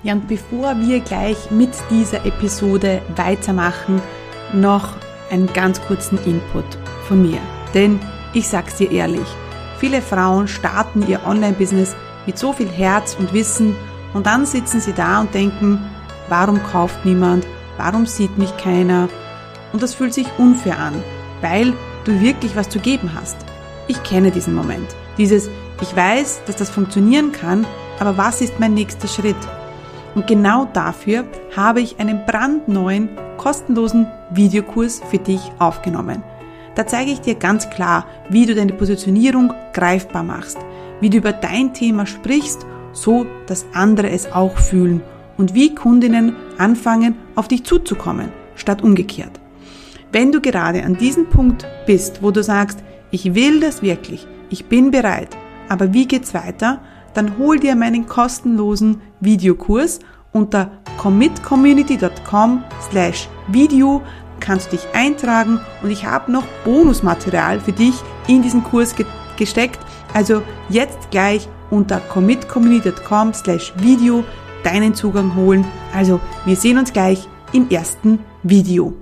Ja, und bevor wir gleich mit dieser Episode weitermachen, noch einen ganz kurzen Input von mir. Denn ich sag's dir ehrlich, viele Frauen starten ihr Online-Business mit so viel Herz und Wissen und dann sitzen sie da und denken, warum kauft niemand, warum sieht mich keiner? Und das fühlt sich unfair an, weil du wirklich was zu geben hast. Ich kenne diesen Moment. Dieses, ich weiß, dass das funktionieren kann, aber was ist mein nächster Schritt? Und genau dafür habe ich einen brandneuen, kostenlosen Videokurs für dich aufgenommen. Da zeige ich dir ganz klar, wie du deine Positionierung greifbar machst, wie du über dein Thema sprichst, so dass andere es auch fühlen und wie Kundinnen anfangen, auf dich zuzukommen, statt umgekehrt. Wenn du gerade an diesem Punkt bist, wo du sagst, ich will das wirklich, ich bin bereit, aber wie geht's weiter? Dann hol dir meinen kostenlosen Videokurs unter commitcommunity.com/video, kannst dich eintragen und ich habe noch Bonusmaterial für dich in diesen Kurs gesteckt. Also jetzt gleich unter commitcommunity.com/video deinen Zugang holen. Also wir sehen uns gleich im ersten Video.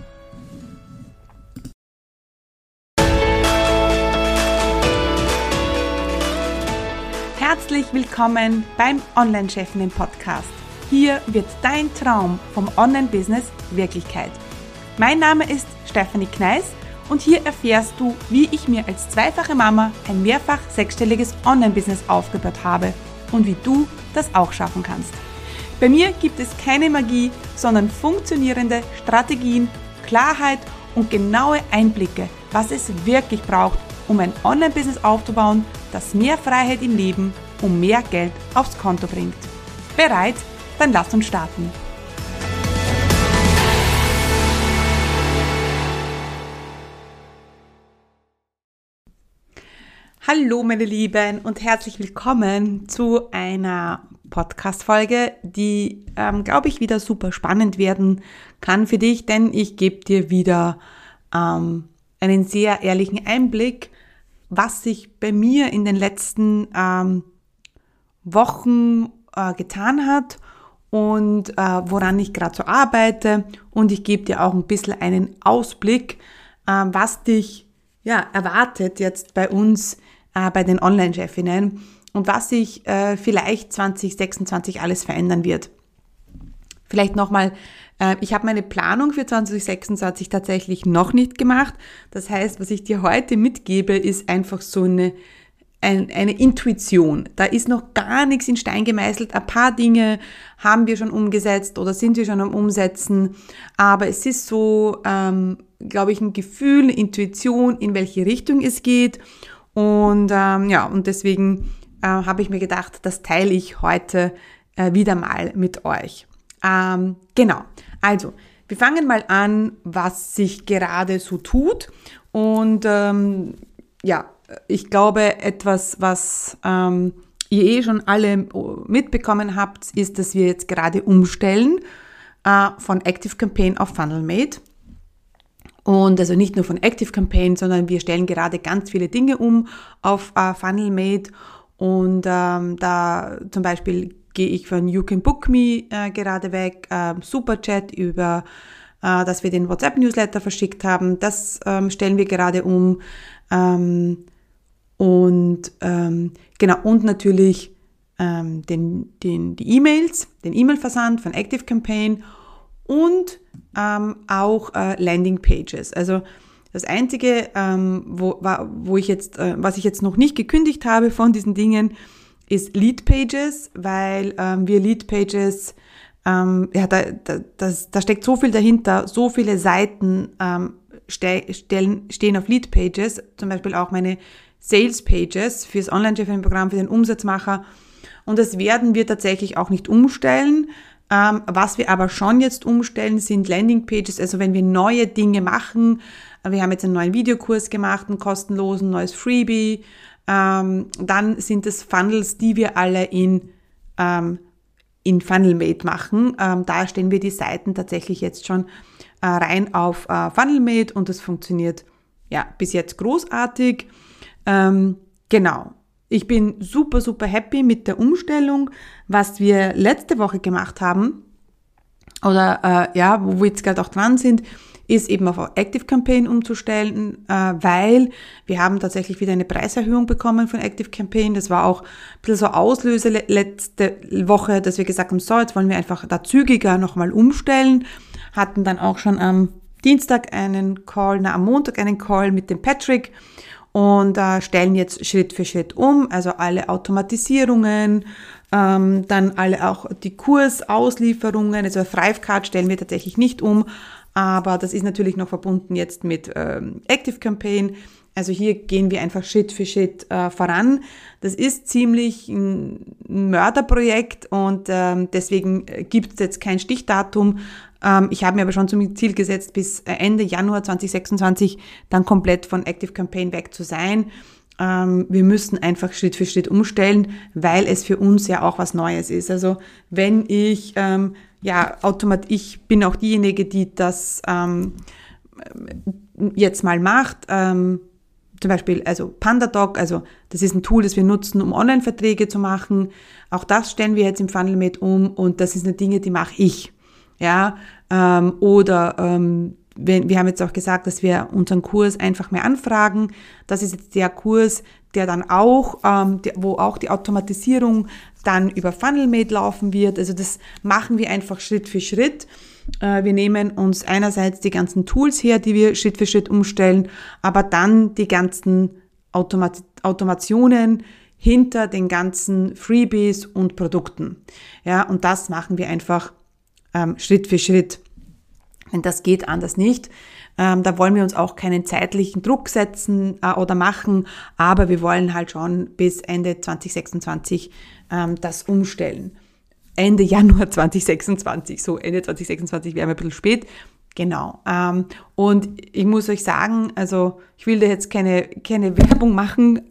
Herzlich willkommen beim Online-Chefinnen-Podcast. Hier wird dein Traum vom Online-Business Wirklichkeit. Mein Name ist Stefanie Kneis und hier erfährst du, wie ich mir als zweifache Mama ein mehrfach sechsstelliges Online-Business aufgebaut habe und wie du das auch schaffen kannst. Bei mir gibt es keine Magie, sondern funktionierende Strategien, Klarheit und genaue Einblicke, was es wirklich braucht, um ein Online-Business aufzubauen, das mehr Freiheit im Leben und mehr Geld aufs Konto bringt. Bereit? Dann lass uns starten. Hallo meine Lieben und herzlich willkommen zu einer Podcast-Folge, die, glaube ich, wieder super spannend werden kann für dich, denn ich gebe dir wieder einen sehr ehrlichen Einblick, was sich bei mir in den letzten Wochen getan hat und woran ich gerade so arbeite. Und ich gebe dir auch ein bisschen einen Ausblick, was dich erwartet jetzt bei uns, bei den Online-Chefinnen und was sich vielleicht 2026 alles verändern wird. Vielleicht nochmal, ich habe meine Planung für 2026 tatsächlich noch nicht gemacht. Das heißt, was ich dir heute mitgebe, ist einfach so eine Intuition. Da ist noch gar nichts in Stein gemeißelt. Ein paar Dinge haben wir schon umgesetzt oder sind wir schon am Umsetzen. Aber es ist so, glaube ich, ein Gefühl, eine Intuition, in welche Richtung es geht. Und und deswegen habe ich mir gedacht, das teile ich heute wieder mal mit euch. Genau, also wir fangen mal an, was sich gerade so tut und ich glaube, etwas, was ihr schon alle mitbekommen habt, ist, dass wir jetzt gerade umstellen von ActiveCampaign auf FunnelMate. Und also nicht nur von ActiveCampaign, sondern wir stellen gerade ganz viele Dinge um auf FunnelMate und da zum Beispiel gehe ich von You Can Book Me gerade weg, Superchat über, dass wir den WhatsApp-Newsletter verschickt haben, das stellen wir gerade um und natürlich die E-Mails, den E-Mail-Versand von ActiveCampaign und auch Landing-Pages. Also das Einzige, was ich jetzt noch nicht gekündigt habe von diesen Dingen, ist Lead-Pages, weil wir Lead-Pages, da steckt so viel dahinter, so viele Seiten stehen auf Lead-Pages, zum Beispiel auch meine Sales-Pages fürs Online-Chefinnen-Programm, für den Umsatzmacher. Und das werden wir tatsächlich auch nicht umstellen. Was wir aber schon jetzt umstellen, sind Landing-Pages, also wenn wir neue Dinge machen. Wir haben jetzt einen neuen Videokurs gemacht, einen kostenlosen, neues Freebie. Dann sind es Funnels, die wir alle in FunnelMate machen. Da stellen wir die Seiten tatsächlich jetzt schon rein auf FunnelMate und das funktioniert bis jetzt großartig. Genau. ich bin super, super happy mit der Umstellung, was wir letzte Woche gemacht haben oder wo wir jetzt gerade auch dran sind, ist eben auf Active Campaign umzustellen, weil wir haben tatsächlich wieder eine Preiserhöhung bekommen von Active Campaign. Das war auch ein bisschen so Auslöser letzte Woche, dass wir gesagt haben, so, jetzt wollen wir einfach da zügiger nochmal umstellen. Hatten dann auch schon am Dienstag am Montag einen Call mit dem Patrick und stellen jetzt Schritt für Schritt um, also alle Automatisierungen, dann alle auch die Kursauslieferungen, also Thrivecart stellen wir tatsächlich nicht um, aber das ist natürlich noch verbunden jetzt mit Active Campaign. Also hier gehen wir einfach Schritt für Schritt voran. Das ist ziemlich ein Mörderprojekt und deswegen gibt es jetzt kein Stichdatum. Ich habe mir aber schon zum Ziel gesetzt, bis Ende Januar 2026 dann komplett von Active Campaign weg zu sein. Wir müssen einfach Schritt für Schritt umstellen, weil es für uns ja auch was Neues ist. Also wenn ich ich bin auch diejenige, die das jetzt mal macht. Zum Beispiel, also PandaDoc, also das ist ein Tool, das wir nutzen, um Online-Verträge zu machen. Auch das stellen wir jetzt im FunnelMate um und das sind eine Dinge, die mache ich. Ja, wir haben jetzt auch gesagt, dass wir unseren Kurs einfach mehr anfragen. Das ist jetzt der Kurs, der dann auch, wo auch die Automatisierung dann über FunnelMate laufen wird. Also das machen wir einfach Schritt für Schritt. Wir nehmen uns einerseits die ganzen Tools her, die wir Schritt für Schritt umstellen, aber dann die ganzen Automationen hinter den ganzen Freebies und Produkten. Ja, und das machen wir einfach Schritt für Schritt. Denn das geht anders nicht. Da wollen wir uns auch keinen zeitlichen Druck setzen oder machen, aber wir wollen halt schon bis Ende 2026 das umstellen. Ende Januar 2026, so Ende 2026 wäre ein bisschen spät. Genau. Und ich muss euch sagen, also ich will da jetzt keine Werbung machen,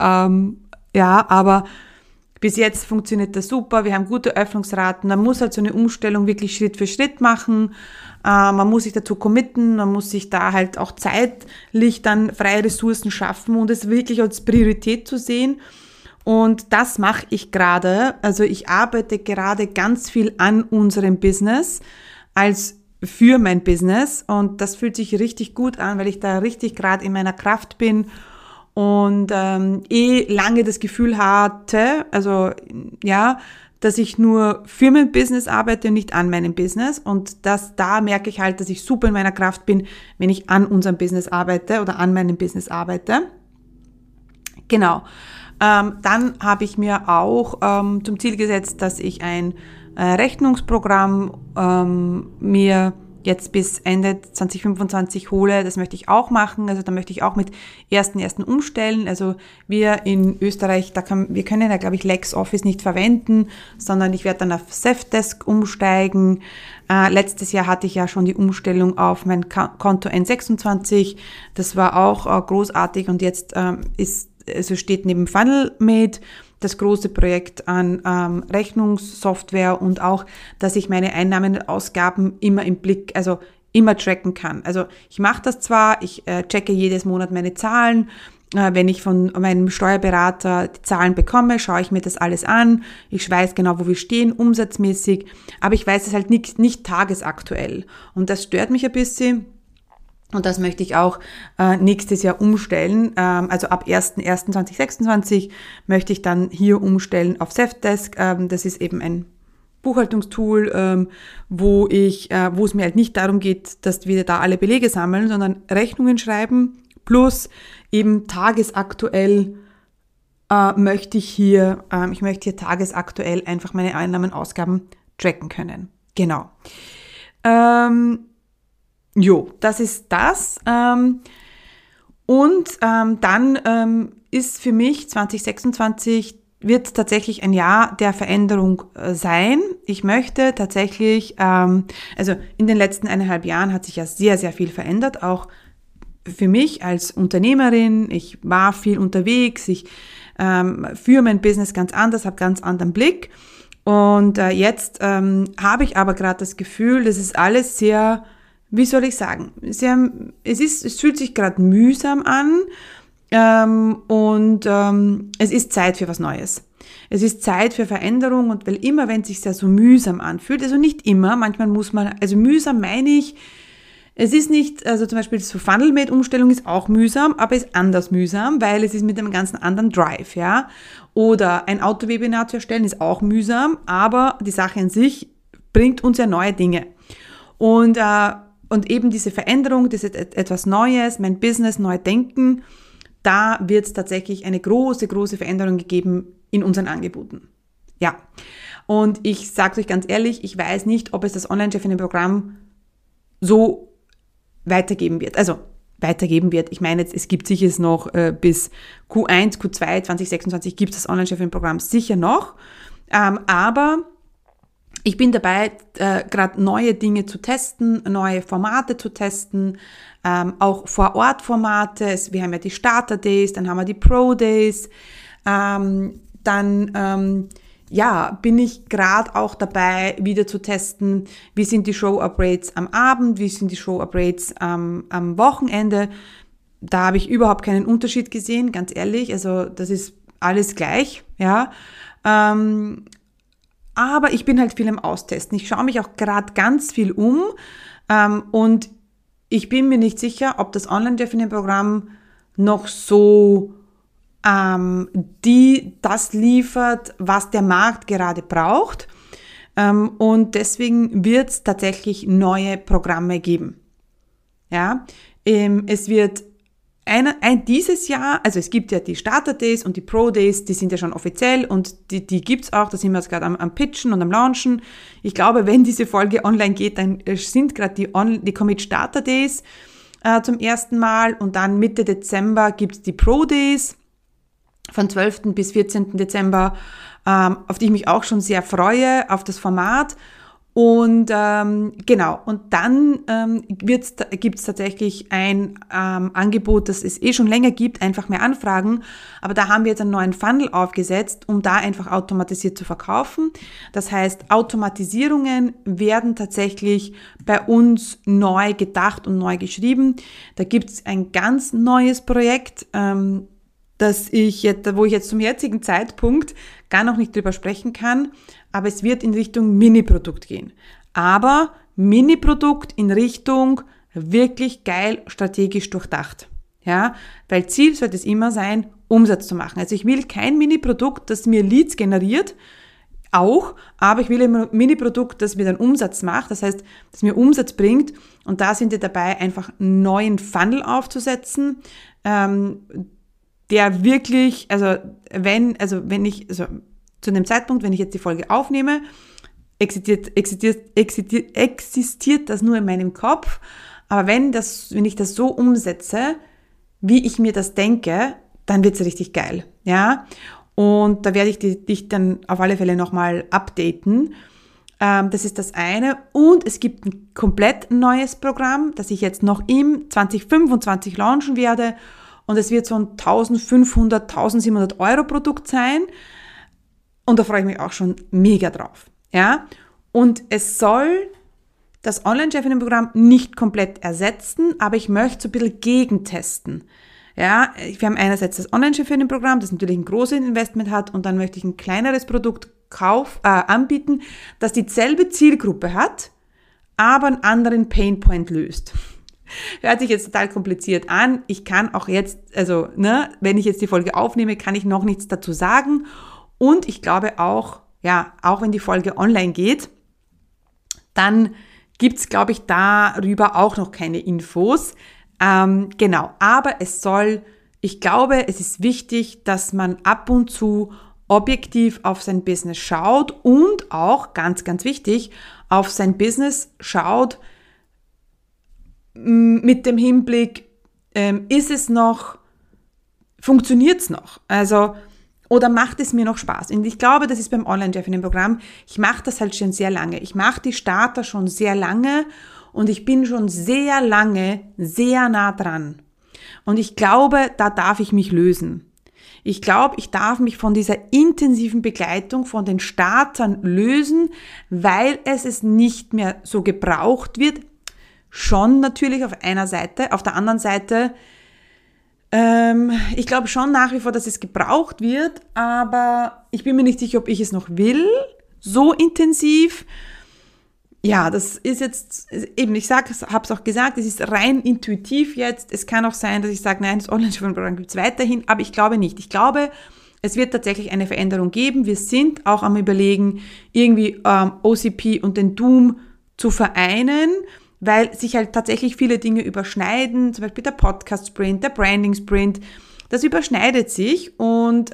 aber bis jetzt funktioniert das super, wir haben gute Öffnungsraten, man muss halt so eine Umstellung wirklich Schritt für Schritt machen, man muss sich dazu committen, man muss sich da halt auch zeitlich dann freie Ressourcen schaffen und es wirklich als Priorität zu sehen. Und das mache ich gerade, also ich arbeite gerade ganz viel an unserem Business als für mein Business und das fühlt sich richtig gut an, weil ich da richtig gerade in meiner Kraft bin und lange das Gefühl hatte, also ja, dass ich nur für mein Business arbeite und nicht an meinem Business und da merke ich halt, dass ich super in meiner Kraft bin, wenn ich an unserem Business arbeite oder an meinem Business arbeite. Genau. Dann habe ich mir auch zum Ziel gesetzt, dass ich ein Rechnungsprogramm mir jetzt bis Ende 2025 hole. Das möchte ich auch machen. Also da möchte ich auch mit 1.1. umstellen. Also wir in Österreich, wir können ja, glaube ich, LexOffice nicht verwenden, sondern ich werde dann auf Safdesk umsteigen. Letztes Jahr hatte ich ja schon die Umstellung auf mein Konto N26. Das war auch großartig und jetzt steht neben FunnelMate das große Projekt an Rechnungssoftware und auch, dass ich meine Einnahmen und Ausgaben immer im Blick, also immer tracken kann. Also ich mache das zwar, ich checke jedes Monat meine Zahlen, wenn ich von meinem Steuerberater die Zahlen bekomme, schaue ich mir das alles an, ich weiß genau, wo wir stehen, umsatzmäßig, aber ich weiß es halt nicht tagesaktuell und das stört mich ein bisschen. Und das möchte ich auch nächstes Jahr umstellen. Also ab 1.1.2026 möchte ich dann hier umstellen auf Safdesk. Das ist eben ein Buchhaltungstool, wo es mir halt nicht darum geht, dass wir da alle Belege sammeln, sondern Rechnungen schreiben plus eben tagesaktuell möchte ich hier tagesaktuell einfach meine Einnahmen, Ausgaben tracken können. Genau. Das ist das. Dann ist für mich 2026 wird tatsächlich ein Jahr der Veränderung sein. Ich möchte tatsächlich, also in den letzten 1,5 Jahren hat sich ja sehr, sehr viel verändert, auch für mich als Unternehmerin. Ich war viel unterwegs, ich führe mein Business ganz anders, habe ganz anderen Blick. Und jetzt habe ich aber gerade das Gefühl, das ist alles sehr, wie soll ich sagen, es fühlt sich gerade mühsam an, Es ist Zeit für was Neues. Es ist Zeit für Veränderung und weil immer, wenn es sich ja so mühsam anfühlt, also nicht immer, manchmal muss man, also mühsam meine ich, es ist nicht, also zum Beispiel so Funnel-Made-Umstellung ist auch mühsam, aber ist anders mühsam, weil es ist mit einem ganz anderen Drive, ja. Oder ein Autowebinar zu erstellen ist auch mühsam, aber die Sache an sich bringt uns ja neue Dinge. Und eben diese Veränderung, das ist etwas Neues, mein Business, neu denken, da wird es tatsächlich eine große, große Veränderung gegeben in unseren Angeboten. Ja, und ich sage euch ganz ehrlich, ich weiß nicht, ob es das Online-Chefinnen-Programm so weitergeben wird. Also weitergeben wird. Ich meine jetzt, es gibt sicher noch bis Q1, Q2 2026 gibt es das Online-Chefinnen-Programm sicher noch. Aber ich bin dabei, gerade neue Dinge zu testen, neue Formate zu testen, auch Vor-Ort-Formate. Wir haben ja die Starter-Days, dann haben wir die Pro-Days. Bin ich gerade auch dabei, wieder zu testen, wie sind die Show-Up-Rates am Abend, wie sind die Show-Up-Rates am Wochenende. Da habe ich überhaupt keinen Unterschied gesehen, ganz ehrlich. Also das ist alles gleich, ja. Aber ich bin halt viel am Austesten. Ich schaue mich auch gerade ganz viel um und ich bin mir nicht sicher, ob das Online-Chefinnen-Programm noch so das liefert, was der Markt gerade braucht. Und deswegen wird es tatsächlich neue Programme geben. Ja, es wird dieses Jahr, also es gibt ja die Starter Days und die Pro Days, die sind ja schon offiziell und die gibt's auch, da sind wir jetzt gerade am Pitchen und am Launchen. Ich glaube, wenn diese Folge online geht, dann sind gerade die Commit Starter Days zum ersten Mal und dann Mitte Dezember gibt's die Pro Days von 12. bis 14. Dezember, auf die ich mich auch schon sehr freue, auf das Format. Und genau, und dann gibt es tatsächlich ein Angebot, das es schon länger gibt, einfach mehr Anfragen. Aber da haben wir jetzt einen neuen Funnel aufgesetzt, um da einfach automatisiert zu verkaufen. Das heißt, Automatisierungen werden tatsächlich bei uns neu gedacht und neu geschrieben. Da gibt es ein ganz neues Projekt, wo ich jetzt zum jetzigen Zeitpunkt gar noch nicht drüber sprechen kann, aber es wird in Richtung Mini-Produkt gehen. Aber Mini-Produkt in Richtung wirklich geil strategisch durchdacht. Ja, weil Ziel sollte es immer sein, Umsatz zu machen. Also ich will kein Mini-Produkt, das mir Leads generiert, auch, aber ich will ein Mini-Produkt, das mir dann Umsatz macht, das heißt, das mir Umsatz bringt und da sind wir dabei, einfach einen neuen Funnel aufzusetzen, der wirklich, zu dem Zeitpunkt, wenn ich jetzt die Folge aufnehme, existiert das nur in meinem Kopf, aber wenn ich das so umsetze, wie ich mir das denke, dann wird's richtig geil, ja, und da werde ich dich dann auf alle Fälle nochmal updaten. Das ist das eine und es gibt ein komplett neues Programm, das ich jetzt noch im 2025 launchen werde. Und es wird so ein 1.500, 1.700 Euro Produkt sein. Und da freue ich mich auch schon mega drauf. Ja? Und es soll das Online-Chefinnen-Programm nicht komplett ersetzen, aber ich möchte so ein bisschen gegentesten. Ja? Wir haben einerseits das Online-Chefinnen-Programm, das natürlich ein großes Investment hat und dann möchte ich ein kleineres Produkt anbieten, das dieselbe Zielgruppe hat, aber einen anderen Painpoint löst. Hört sich jetzt total kompliziert an. Ich kann auch jetzt, wenn ich jetzt die Folge aufnehme, kann ich noch nichts dazu sagen. Und ich glaube auch, auch wenn die Folge online geht, dann gibt's, glaube ich, darüber auch noch keine Infos. Genau, aber ich glaube, es ist wichtig, dass man ab und zu objektiv auf sein Business schaut und auch, ganz, ganz wichtig, auf sein Business schaut, mit dem Hinblick, funktioniert es noch? Also, oder macht es mir noch Spaß? Und ich glaube, das ist beim Online-Chefinnen-Programm, ich mache das halt schon sehr lange. Ich mache die Starter schon sehr lange und ich bin schon sehr lange sehr nah dran. Und ich glaube, da darf ich mich lösen. Ich glaube, ich darf mich von dieser intensiven Begleitung von den Startern lösen, weil es nicht mehr so gebraucht wird. Schon natürlich auf einer Seite, auf der anderen Seite Ich glaube schon nach wie vor, dass es gebraucht wird, aber ich bin mir nicht sicher, ob ich es noch will, so intensiv. Ja, das ist jetzt, eben, ich habe es auch gesagt, es ist rein intuitiv jetzt. Es kann auch sein, dass ich sage, nein, das Online-Programm gibt es weiterhin, aber ich glaube nicht. Ich glaube, es wird tatsächlich eine Veränderung geben. Wir sind auch am Überlegen, irgendwie OCP und den Doom zu vereinen, weil sich halt tatsächlich viele Dinge überschneiden, zum Beispiel der Podcast-Sprint, der Branding-Sprint, das überschneidet sich und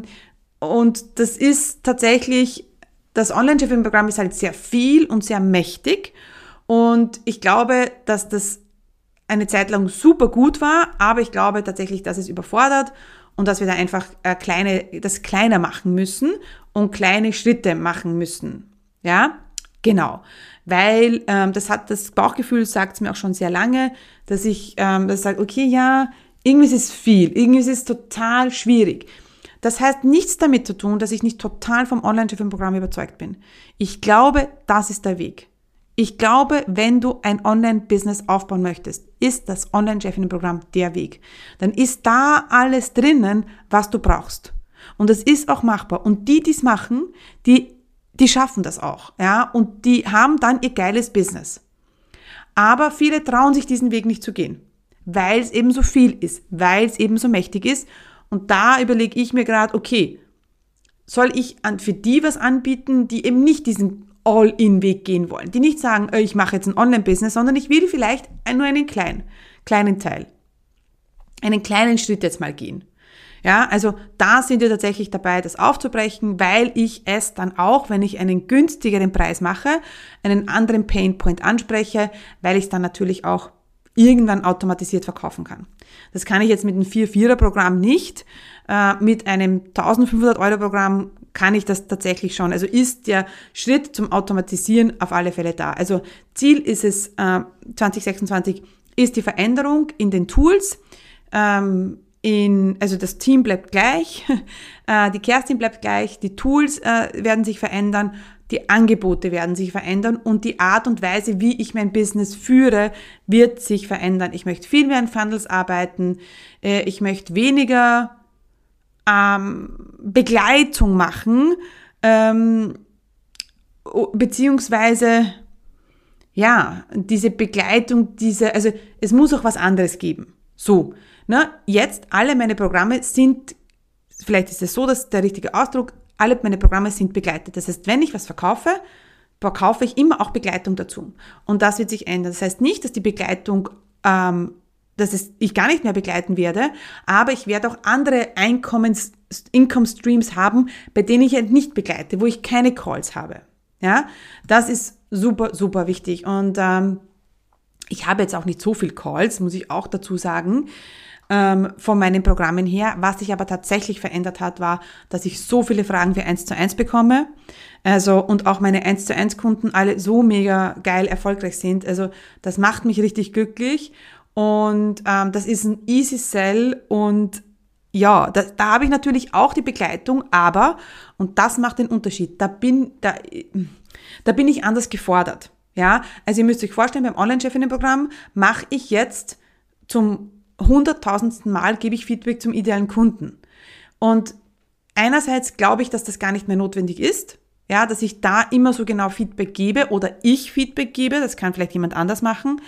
das ist tatsächlich, das Online-Chefin-Programm ist halt sehr viel und sehr mächtig und ich glaube, dass das eine Zeit lang super gut war, aber ich glaube tatsächlich, dass es überfordert und dass wir da einfach das kleiner machen müssen und kleine Schritte machen müssen. Ja, genau. Weil das Bauchgefühl sagt es mir auch schon sehr lange, dass ich das sage, okay, ja, irgendwie ist es viel, irgendwie ist es total schwierig. Das heißt nichts damit zu tun, dass ich nicht total vom Online-Chefin-Programm überzeugt bin. Ich glaube, das ist der Weg. Ich glaube, wenn du ein Online-Business aufbauen möchtest, ist das Online-Chefin-Programm der Weg. Dann ist da alles drinnen, was du brauchst. Und das ist auch machbar. Und die es machen, die schaffen das auch, ja, und die haben dann ihr geiles Business. Aber viele trauen sich diesen Weg nicht zu gehen, weil es eben so viel ist, weil es eben so mächtig ist. Und da überlege ich mir gerade, okay, soll ich für die was anbieten, die eben nicht diesen All-in-Weg gehen wollen, die nicht sagen, ich mache jetzt ein Online-Business, sondern ich will vielleicht nur einen kleinen Teil, einen kleinen Schritt jetzt mal gehen. Ja, also da sind wir tatsächlich dabei, das aufzubrechen, weil ich es dann auch, wenn ich einen günstigeren Preis mache, einen anderen Painpoint anspreche, weil ich es dann natürlich auch irgendwann automatisiert verkaufen kann. Das kann ich jetzt mit einem 4-4er-Programm nicht. Mit einem 1.500-Euro-Programm kann ich das tatsächlich schon. Also ist der Schritt zum Automatisieren auf alle Fälle da. Also Ziel ist es, 2026 ist die Veränderung in den Tools. Also das Team bleibt gleich, die Kerstin bleibt gleich, die Tools werden sich verändern, die Angebote werden sich verändern und die Art und Weise, wie ich mein Business führe, wird sich verändern. Ich möchte viel mehr in Funnels arbeiten, ich möchte weniger Begleitung machen, beziehungsweise ja, diese Begleitung, also es muss auch was anderes geben. So, ne, jetzt alle meine Programme sind, vielleicht ist es so, dass der richtige Ausdruck, alle meine Programme sind begleitet. Das heißt, wenn ich was verkaufe ich immer auch Begleitung dazu. Und das wird sich ändern. Das heißt nicht, dass die Begleitung, ich gar nicht mehr begleiten werde, aber ich werde auch andere Income Streams haben, bei denen ich nicht begleite, wo ich keine Calls habe. Ja, das ist super, super wichtig. Und ich habe jetzt auch nicht so viel Calls, muss ich auch dazu sagen, von meinen Programmen her. Was sich aber tatsächlich verändert hat, war, dass ich so viele Fragen für 1:1 bekomme. Also, und auch meine 1:1 Kunden alle so mega geil erfolgreich sind. Also, das macht mich richtig glücklich. Und das ist ein easy sell. Und ja, da habe ich natürlich auch die Begleitung, aber, und das macht den Unterschied, da bin ich anders gefordert. Ja, also ihr müsst euch vorstellen, beim Online-Chefinnen-Programm mache ich jetzt zum 100.000. Mal gebe ich Feedback zum idealen Kunden. Und einerseits glaube ich, dass das gar nicht mehr notwendig ist, ja, dass ich da immer so genau Feedback gebe oder ich Feedback gebe, das kann vielleicht jemand anders machen,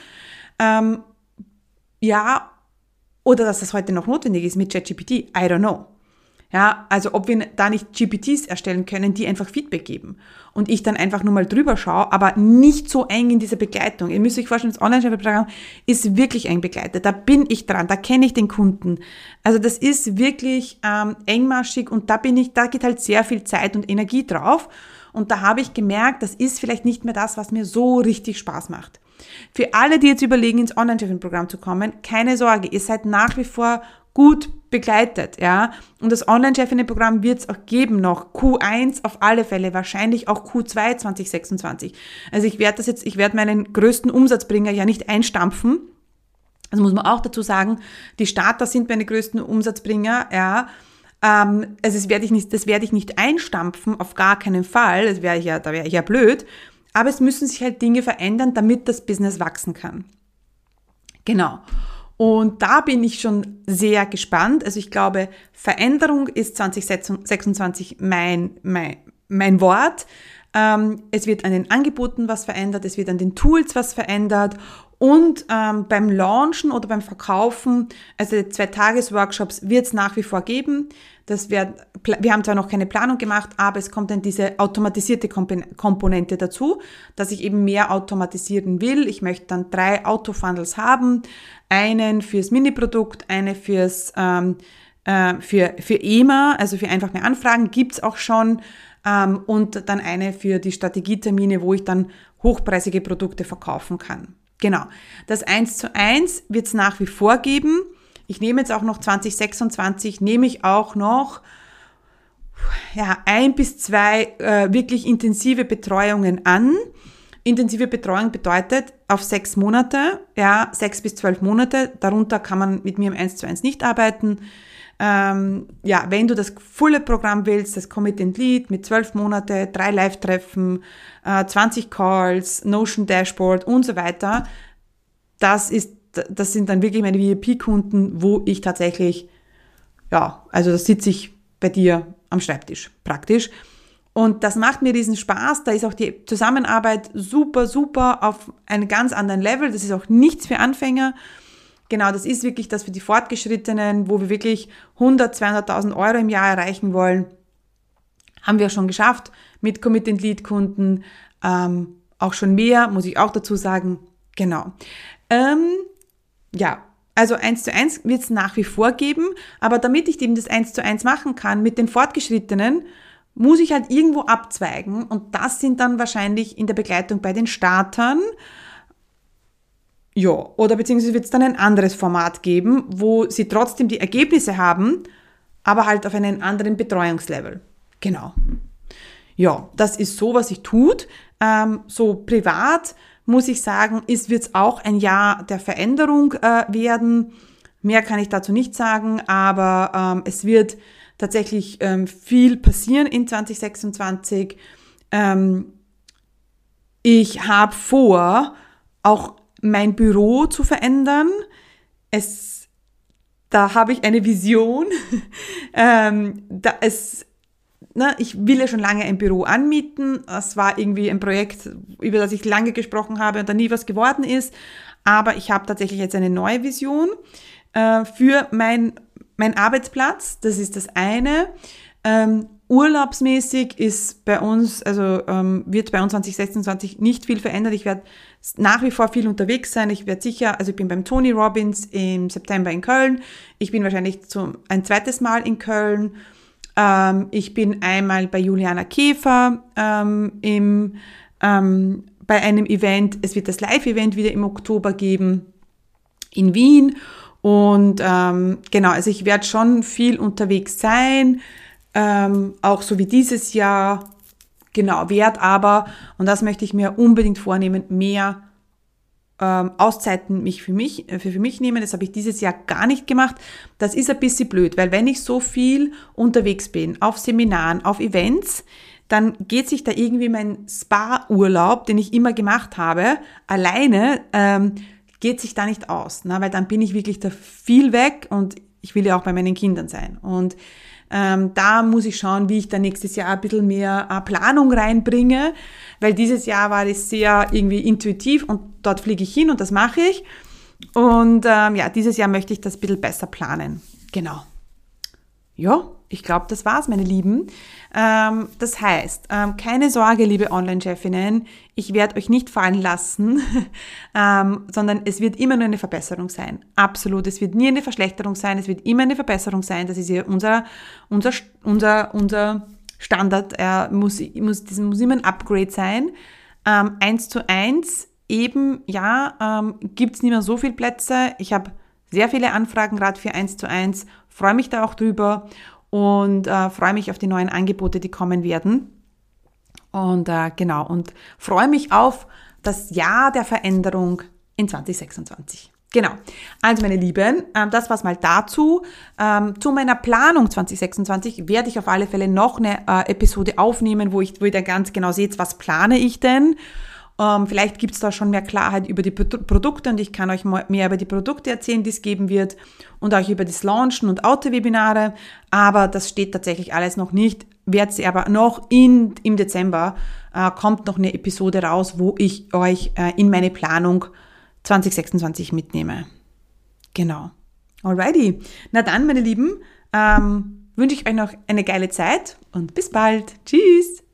ja, oder dass das heute noch notwendig ist mit ChatGPT, I don't know. Ja, also ob wir da nicht GPTs erstellen können, die einfach Feedback geben und ich dann einfach nur mal drüber schaue, aber nicht so eng in dieser Begleitung. Ihr müsst euch vorstellen, das Online-Programm ist wirklich eng begleitet. Da bin ich dran, da kenne ich den Kunden. Also das ist wirklich engmaschig und da geht halt sehr viel Zeit und Energie drauf. Und da habe ich gemerkt, das ist vielleicht nicht mehr das, was mir so richtig Spaß macht. Für alle, die jetzt überlegen, ins Online-Chefin-Programm zu kommen, keine Sorge, ihr seid nach wie vor gut begleitet, ja. Und das Online-Chefinnen-Programm wird es auch geben noch. Q1 auf alle Fälle, wahrscheinlich auch Q2 2026. Also ich werde meinen größten Umsatzbringer ja nicht einstampfen. Das muss man auch dazu sagen. Die Starter sind meine größten Umsatzbringer, ja. Also das werde ich nicht einstampfen, auf gar keinen Fall. Da wäre ich ja blöd. Aber es müssen sich halt Dinge verändern, damit das Business wachsen kann. Genau. Und da bin ich schon sehr gespannt. Also ich glaube, Veränderung ist 2026 mein Wort. Es wird an den Angeboten was verändert, es wird an den Tools was verändert und beim Launchen oder beim Verkaufen, also 2-Tages-Workshops wird es nach wie vor geben. Wir haben zwar noch keine Planung gemacht, aber es kommt dann diese automatisierte Komponente dazu, dass ich eben mehr automatisieren will. Ich möchte dann 3 Autofunnels haben, einen fürs Mini-Produkt, eine für EMA, also für einfach mehr Anfragen, gibt's auch schon, und dann eine für die Strategietermine, wo ich dann hochpreisige Produkte verkaufen kann. Genau. Das 1:1 wird es nach wie vor geben. Ich nehme jetzt auch noch 2026, nehme ich auch noch 1 bis 2 wirklich intensive Betreuungen an. Intensive Betreuung bedeutet auf 6 Monate, 6 bis 12 Monate. Darunter kann man mit mir im 1:1 nicht arbeiten. Wenn du das volle Programm willst, das Commit and Lead mit 12 Monate, 3 Live-Treffen, 20 Calls, Notion Dashboard und so weiter, das sind dann wirklich meine VIP-Kunden, wo ich tatsächlich, also da sitze ich bei dir am Schreibtisch praktisch. Und das macht mir riesen Spaß. Da ist auch die Zusammenarbeit super, super auf einem ganz anderen Level. Das ist auch nichts für Anfänger. Genau, das ist wirklich das für die Fortgeschrittenen, wo wir wirklich 100.000, 200.000 Euro im Jahr erreichen wollen. Haben wir schon geschafft mit Commit and Lead Kunden. Auch schon mehr, muss ich auch dazu sagen. Genau. Also 1:1 wird es nach wie vor geben. Aber damit ich eben das 1:1 machen kann mit den Fortgeschrittenen, muss ich halt irgendwo abzweigen. Und das sind dann wahrscheinlich in der Begleitung bei den Startern. Ja, oder beziehungsweise wird es dann ein anderes Format geben, wo sie trotzdem die Ergebnisse haben, aber halt auf einem anderen Betreuungslevel. Genau. Ja, das ist so, was ich tut. So privat muss ich sagen, wird es auch ein Jahr der Veränderung werden. Mehr kann ich dazu nicht sagen, aber es wird tatsächlich viel passieren in 2026. Ich habe vor, auch mein Büro zu verändern. Da habe ich eine Vision. Ich will ja schon lange ein Büro anmieten. Das war irgendwie ein Projekt, über das ich lange gesprochen habe und da nie was geworden ist. Aber ich habe tatsächlich jetzt eine neue Vision für mein Arbeitsplatz. Das ist das eine. Urlaubsmäßig ist bei uns, wird bei uns 2026 nicht viel verändert. Ich werde nach wie vor viel unterwegs sein. Ich bin beim Tony Robbins im September in Köln. Ich bin wahrscheinlich ein zweites Mal in Köln. Ich bin einmal bei Juliana Käfer bei einem Event. Es wird das Live-Event wieder im Oktober geben in Wien. Und also ich werde schon viel unterwegs sein. Auch so wie dieses Jahr, werde aber, und das möchte ich mir unbedingt vornehmen, mehr Auszeiten für mich nehmen. Das habe ich dieses Jahr gar nicht gemacht. Das ist ein bisschen blöd, weil wenn ich so viel unterwegs bin, auf Seminaren, auf Events, dann geht sich da irgendwie mein Spa-Urlaub, den ich immer gemacht habe, alleine, geht sich da nicht aus, weil dann bin ich wirklich da viel weg und ich will ja auch bei meinen Kindern sein. Und da muss ich schauen, wie ich da nächstes Jahr ein bisschen mehr Planung reinbringe, weil dieses Jahr war es sehr irgendwie intuitiv und dort fliege ich hin und das mache ich. Und dieses Jahr möchte ich das ein bisschen besser planen. Genau. Ja, ich glaube, das war's, meine Lieben. Das heißt, keine Sorge, liebe Online-Chefinnen, ich werde euch nicht fallen lassen, sondern es wird immer nur eine Verbesserung sein. Absolut, es wird nie eine Verschlechterung sein, es wird immer eine Verbesserung sein. Das ist ja unser Standard. Das muss immer ein Upgrade sein. 1:1 eben, gibt's nicht mehr so viele Plätze. Ich habe sehr viele Anfragen gerade für 1:1, freue mich da auch drüber und freue mich auf die neuen Angebote, die kommen werden. Und und freue mich auf das Jahr der Veränderung in 2026. Genau. Also meine Lieben, das war's mal dazu. Zu meiner Planung 2026 werde ich auf alle Fälle noch eine Episode aufnehmen, wo ihr dann ganz genau seht, was plane ich denn. Vielleicht gibt es da schon mehr Klarheit über die Produkte und ich kann euch mehr über die Produkte erzählen, die es geben wird und auch über das Launchen und Auto-Webinare. Aber das steht tatsächlich alles noch nicht. Werdet ihr aber noch im Dezember kommt noch eine Episode raus, wo ich euch in meine Planung 2026 mitnehme. Genau. Alrighty. Na dann, meine Lieben, wünsche ich euch noch eine geile Zeit und bis bald. Tschüss.